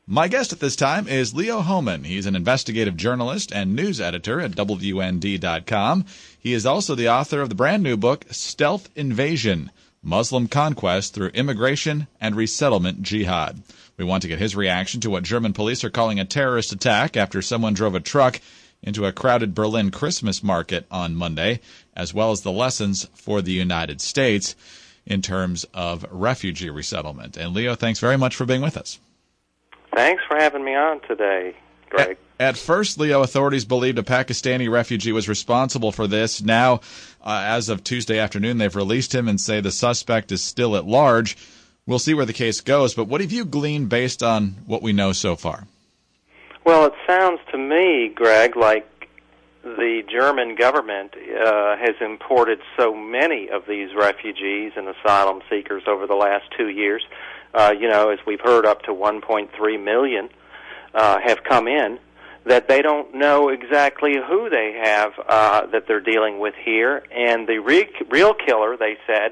My guest at this time is Leo Hohmann. He's an investigative journalist and news editor at WND.com. He is also the author of the brand new book, Stealth Invasion: Muslim Conquest Through Immigration and Resettlement Jihad. We want to get his reaction to what German police are calling a terrorist attack after someone drove a truck into a crowded Berlin Christmas market on Monday, as well as the lessons for the United States in terms of refugee resettlement. And Leo, thanks very much for being with us. Thanks for having me on today, Greg. At first, Leo, authorities believed a Pakistani refugee was responsible for this. Now, as of Tuesday afternoon, they've released him and say the suspect is still at large. We'll see where the case goes, but what have you gleaned based on what we know so far? Well, it sounds to me, Greg, like the German government has imported so many of these refugees and asylum seekers over the last 2 years. As we've heard, up to 1.3 million have come in, that they don't know exactly who they have that they're dealing with here. And the real killer, they said,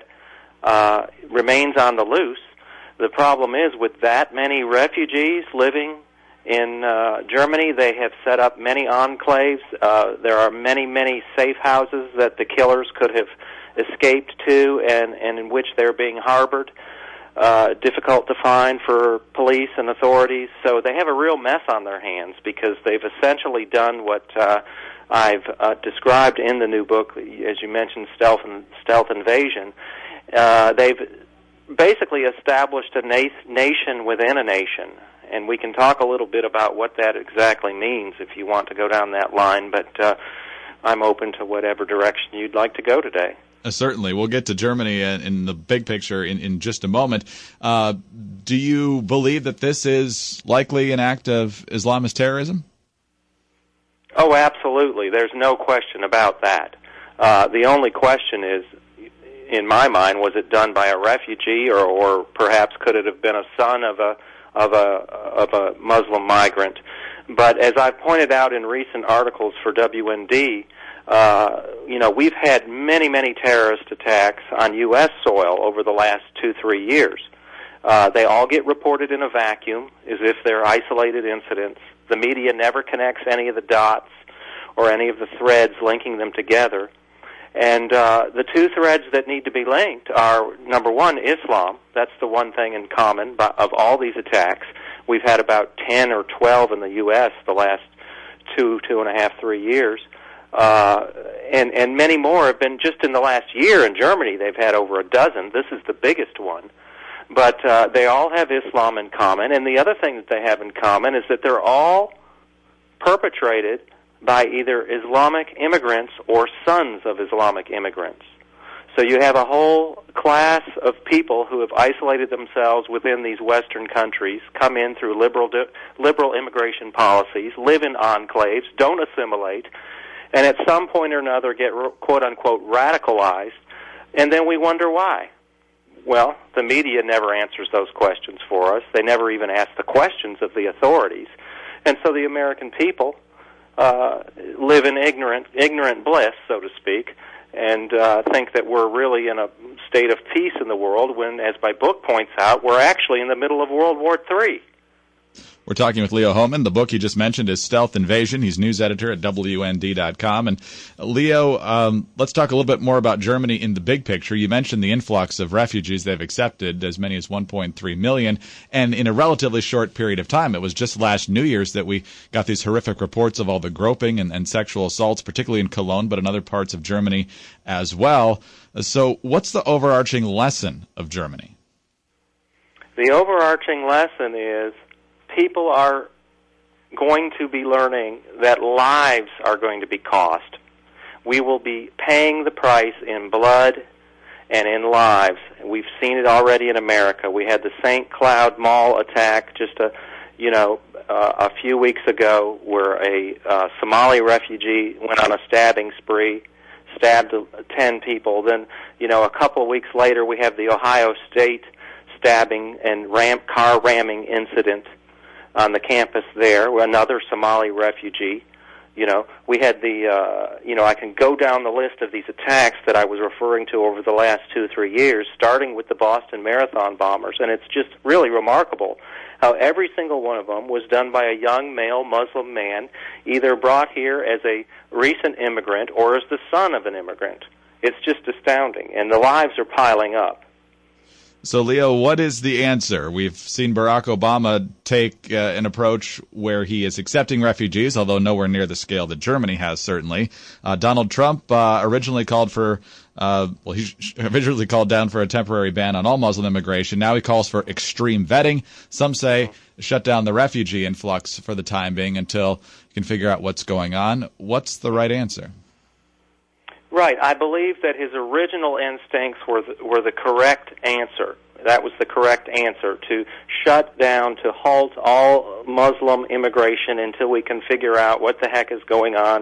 remains on the loose. The problem is, with that many refugees living in Germany, they have set up many enclaves. There are many, many safe houses that the killers could have escaped to and in which they're being harbored. Difficult to find for police and authorities. So they have a real mess on their hands because they've essentially done what I've described in the new book, as you mentioned, Stealth Invasion. They've basically established a nation within a nation. And we can talk a little bit about what that exactly means if you want to go down that line, but I'm open to whatever direction you'd like to go today. Certainly. We'll get to Germany in the big picture in just a moment. Do you believe that this is likely an act of Islamist terrorism? Oh, absolutely. There's no question about that. The only question is, in my mind, was it done by a refugee or perhaps could it have been a son of a Muslim migrant? But as I've pointed out in recent articles for WND, we've had many, many terrorist attacks on U.S. soil over the last 2-3 years. They all get reported in a vacuum, as if they're isolated incidents. The media never connects any of the dots or any of the threads linking them together. And the two threads that need to be linked are, number one, Islam. That's the one thing in common of all these attacks. We've had about 10 or 12 in the U.S. the last 2.5, 3 years. And many more have been just in the last year. In Germany, they've had over a dozen. This is the biggest one. But they all have Islam in common. And the other thing that they have in common is that they're all perpetrated by either Islamic immigrants or sons of Islamic immigrants. So you have a whole class of people who have isolated themselves within these Western countries, come in through liberal immigration policies, live in enclaves, don't assimilate, and at some point or another get quote-unquote radicalized, and then we wonder why. Well, the media never answers those questions for us. They never even ask the questions of the authorities. And so the American people live in ignorant bliss, so to speak, and think that we're really in a state of peace in the world when, as my book points out, we're actually in the middle of World War III. We're talking with Leo Hohmann. The book he just mentioned is Stealth Invasion. He's news editor at WND.com. And Leo, let's talk a little bit more about Germany in the big picture. You mentioned the influx of refugees they've accepted, as many as 1.3 million, and in a relatively short period of time. It was just last New Year's that we got these horrific reports of all the groping and sexual assaults, particularly in Cologne, but in other parts of Germany as well. So what's the overarching lesson of Germany? The overarching lesson is people are going to be learning that lives are going to be cost. We will be paying the price in blood and in lives. We've seen it already in America. We had the St. Cloud Mall attack just a few weeks ago, where a Somali refugee went on a stabbing spree, stabbed 10 people. Then, a couple of weeks later, we have the Ohio State stabbing and car ramming incident on the campus there, another Somali refugee. We had I can go down the list of these attacks that I was referring to over the last 2-3 years, starting with the Boston Marathon bombers, and it's just really remarkable how every single one of them was done by a young male Muslim man, either brought here as a recent immigrant or as the son of an immigrant. It's just astounding, and the lives are piling up. So, Leo, what is the answer? We've seen Barack Obama take an approach where he is accepting refugees, although nowhere near the scale that Germany has, certainly. Donald Trump originally called for, he originally called down for a temporary ban on all Muslim immigration. Now he calls for extreme vetting. Some say shut down the refugee influx for the time being until you can figure out what's going on. What's the right answer? Right. I believe that his original instincts were the correct answer. That was the correct answer, to shut down, to halt all Muslim immigration until we can figure out what the heck is going on.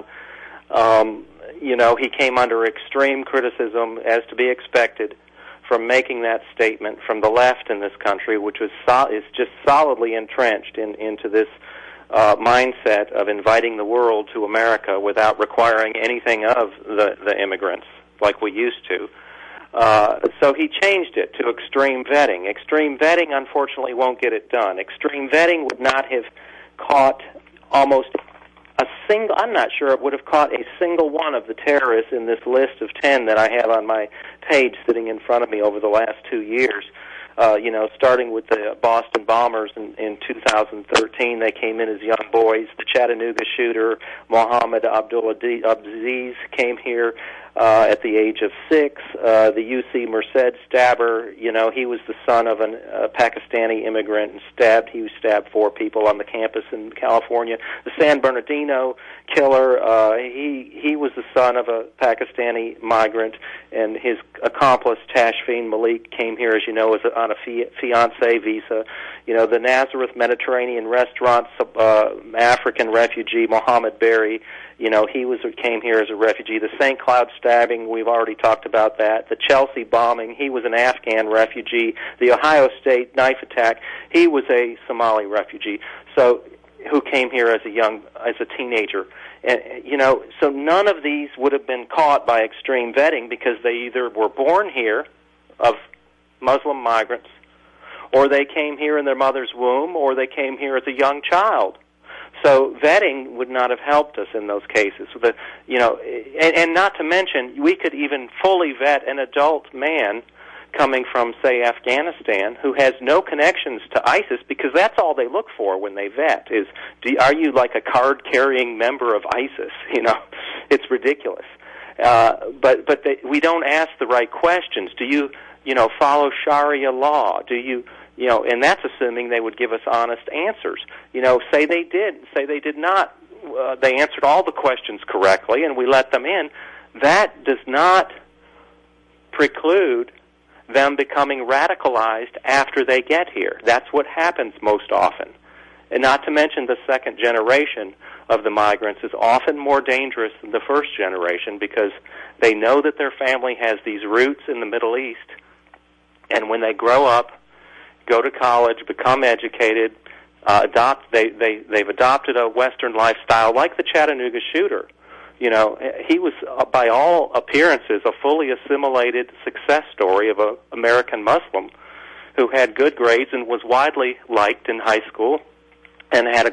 He came under extreme criticism, as to be expected, from making that statement from the left in this country, which is just solidly entrenched into this mindset of inviting the world to America without requiring anything of the immigrants like we used to. So he changed it to extreme vetting. Extreme vetting, unfortunately, won't get it done. Extreme vetting would not have caught almost I'm not sure it would have caught a single one of the terrorists in this list of 10 that I have on my page sitting in front of me over the last 2 years. Starting with the Boston bombers in 2013, they came in as young boys. The Chattanooga shooter, Mohammed Abdulaziz, came here at the age of 6. The UC Merced stabber, he was the son of a Pakistani immigrant and he stabbed 4 people on the campus in California. The San Bernardino killer, he was the son of a Pakistani migrant, and his accomplice, Tashfeen Malik, came here, as you know, on a fiancé visa. The Nazareth Mediterranean restaurant African refugee, Mohammed Berry, he came here as a refugee. The St. Cloud stabbing, we've already talked about that. The Chelsea bombing, he was an Afghan refugee. The Ohio State knife attack, he was a Somali refugee. So, who came here as a teenager. And, so none of these would have been caught by extreme vetting because they either were born here of Muslim migrants, or they came here in their mother's womb, or they came here as a young child. So vetting would not have helped us in those cases. And not to mention, we could even fully vet an adult man coming from, say, Afghanistan, who has no connections to ISIS, because that's all they look for when they vet is, are you like a card-carrying member of ISIS? It's ridiculous. But we don't ask the right questions. Do you follow Sharia law? Do you, and that's assuming they would give us honest answers. Say they did, say they did not. They answered all the questions correctly, and we let them in. That does not preclude them becoming radicalized after they get here. That's what happens most often. And not to mention the second generation of the migrants is often more dangerous than the first generation because they know that their family has these roots in the Middle East, and when they grow up, go to college, become educated, they've adopted a Western lifestyle like the Chattanooga shooter. He was, by all appearances, a fully assimilated success story of an American Muslim who had good grades and was widely liked in high school, and had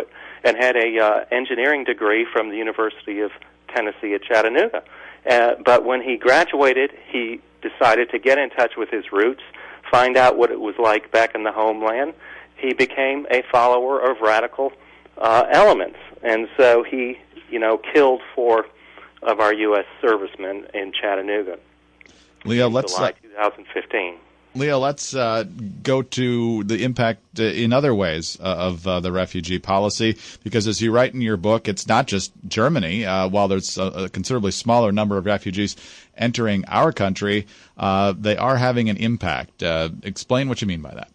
a engineering degree from the University of Tennessee at Chattanooga. But when he graduated, he decided to get in touch with his roots, find out what it was like back in the homeland. He became a follower of radical elements, and so he killed 4 of our U.S. servicemen in Chattanooga. Leo, July 2015. Leo, let's go to the impact in other ways of the refugee policy, because as you write in your book, it's not just Germany. While there's a considerably smaller number of refugees entering our country, they are having an impact. Explain what you mean by that.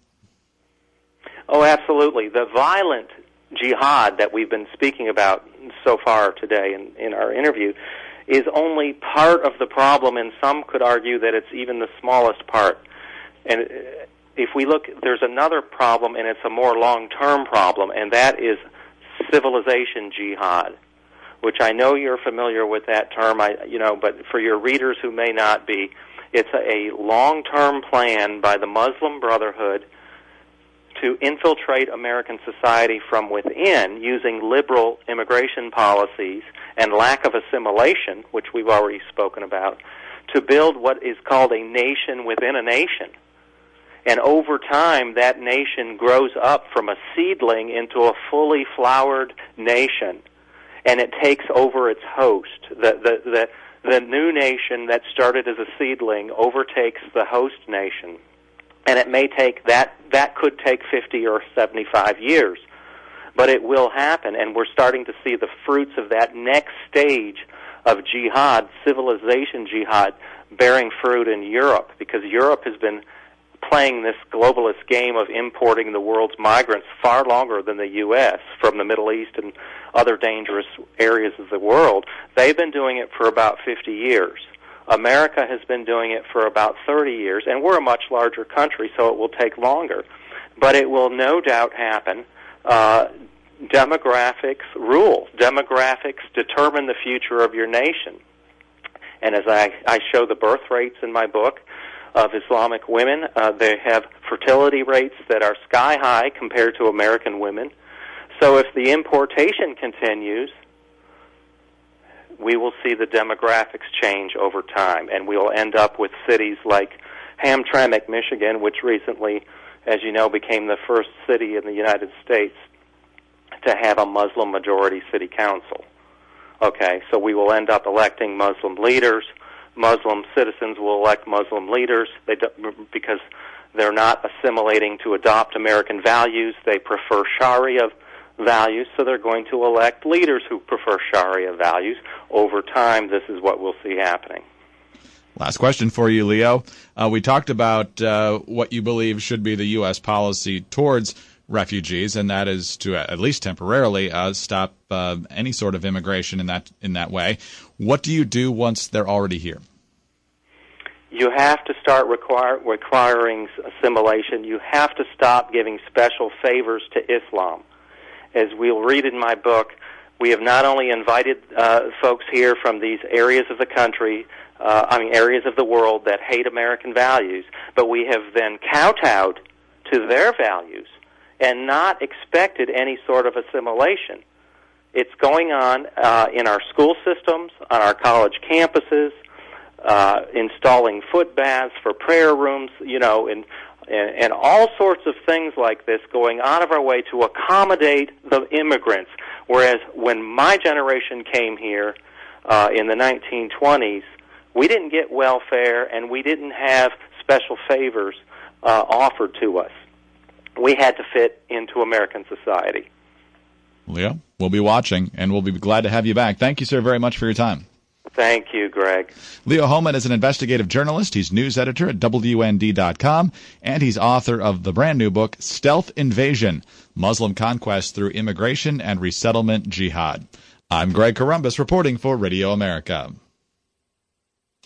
Oh, absolutely. The violent jihad that we've been speaking about so far today in our interview is only part of the problem, and some could argue that it's even the smallest part. And if we look, there's another problem, and it's a more long-term problem, and that is civilization jihad, which I know you're familiar with that term, but for your readers who may not be, it's a long-term plan by the Muslim Brotherhood to infiltrate American society from within using liberal immigration policies and lack of assimilation, which we've already spoken about, to build what is called a nation within a nation. And over time, that nation grows up from a seedling into a fully flowered nation, and it takes over its host. The new nation that started as a seedling overtakes the host nation, and it may take that could take 50 or 75 years, but it will happen, and we're starting to see the fruits of that next stage of jihad, civilization jihad, bearing fruit in Europe, because Europe has been playing this globalist game of importing the world's migrants far longer than the U.S. from the Middle East and other dangerous areas of the world. They've been doing it for about 50 years. America has been doing it for about 30 years, and we're a much larger country, so it will take longer. But it will no doubt happen. Demographics rule. Demographics determine the future of your nation. And as I show the birth rates in my book of Islamic women, they have fertility rates that are sky high compared to American women. So if the importation continues, we will see the demographics change over time, and we will end up with cities like Hamtramck, Michigan, which recently, as you know, became the first city in the United States to have a Muslim-majority city council. Okay, so we will end up electing Muslim leaders. Muslim citizens will elect Muslim leaders because they're not assimilating to adopt American values. They prefer Sharia values, so they're going to elect leaders who prefer Sharia values. Over time, this is what we'll see happening. Last question for you, Leo. We talked about what you believe should be the U.S. policy towards refugees, and that is to at least temporarily stop any sort of immigration in that way. What do you do once they're already here? You have to start requiring assimilation. You have to stop giving special favors to Islam. As we'll read in my book, we have not only invited folks here from these areas of the country, areas of the world that hate American values, but we have then kowtowed to their values and not expected any sort of assimilation. It's going on in our school systems, on our college campuses, installing foot baths for prayer rooms, and all sorts of things like this, going out of our way to accommodate the immigrants. Whereas when my generation came here in the 1920s, we didn't get welfare and we didn't have special favors offered to us. We had to fit into American society. Leo, we'll be watching, and we'll be glad to have you back. Thank you, sir, very much for your time. Thank you, Greg. Leo Hohmann is an investigative journalist. He's news editor at WND.com, and he's author of the brand new book, Stealth Invasion, Muslim Conquest Through Immigration and Resettlement Jihad. I'm Greg Corombos reporting for Radio America.